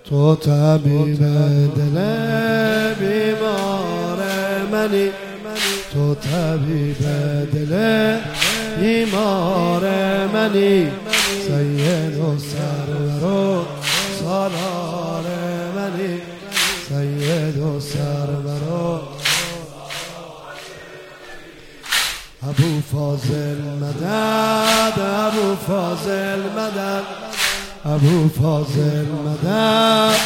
تو طبیب دل بیمار منی، تو طبیب دل بیمار منی، سید و سرور و سالار منی، سید و سرور و ابو فاضل مدد، ابو فاضل مدد، ابو فاضل مدد،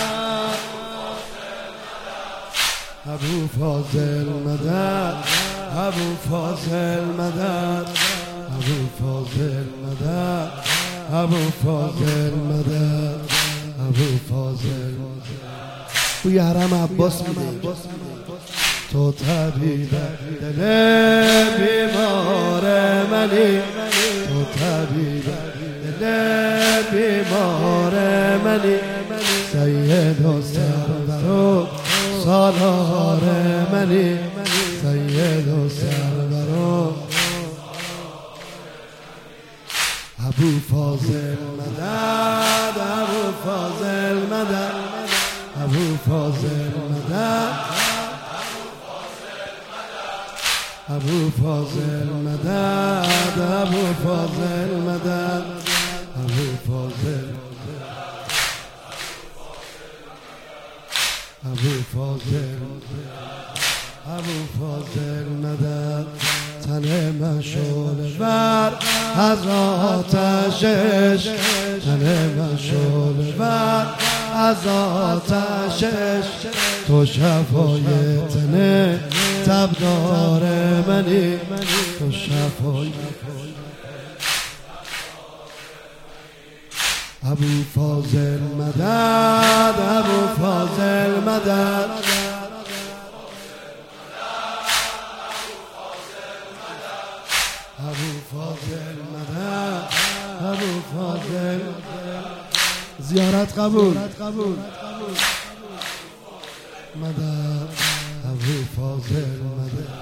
ابو فاضل مدد، ابو فاضل مدد، ابو فاضل مدد، ابو فاضل مدد، ابو فاضل بوی حرم عباس میده تو طبیب دل بیمار منی، تو طبیب دل بیمار منی، سید و سرور و سالار منی، سید و سرور و ابو فاضل مدد، ابو فاضل مدد، ابو فاضل مدد، ابو فاضل مدد، ابو فاضل مدد، ابو فاضل، ابو فاضل، ابو فاضل مدد. تن من شعله ور از آتشش، تن من شعله ور از آتشش، تو شفای تن تبدار منی، تو شفای ابو فاضل مدد، ابو فاضل مدد، ابو فاضل مدد، ابو فاضل زیارت قبول مدد، ابو فاضل مدد.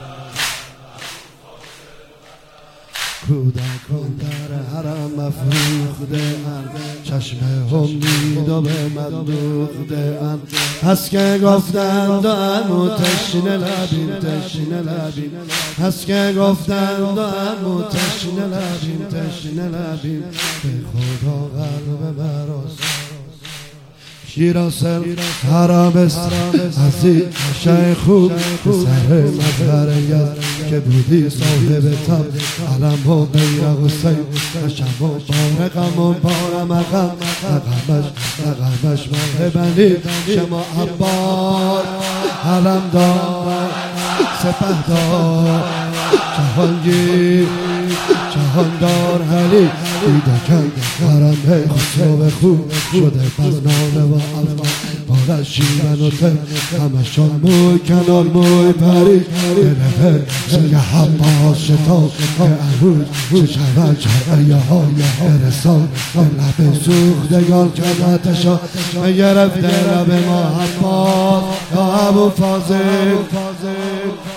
کودکان در حرم مفروخته اند، چشم امید و به من دوخته اند، هست که گفتند امو تشنه لبیم، تشنه لبیم، هست که گفتند امو تشنه لبیم، تشنه لبیم، به خدا قلب براست شیراسل حرام است عزیز شیخ خوب سر مظهر یاد که بودی صاحب تب علم و بیرق و سید شب و بار غم و بار مقام نغمش ماه بنی شما عبار علم دار سپه دار جهانگیر جهاندار علی دیده کن حرم خسرو خوب شده بزنانه و افغان بار شیون و تر همشان موی کنار موی پری دل سنگ حباس شتا که امروز چه شود جرعه ها برسان لب سوختگان کمتشان گرفته لب ما حباس یا ابو فاضل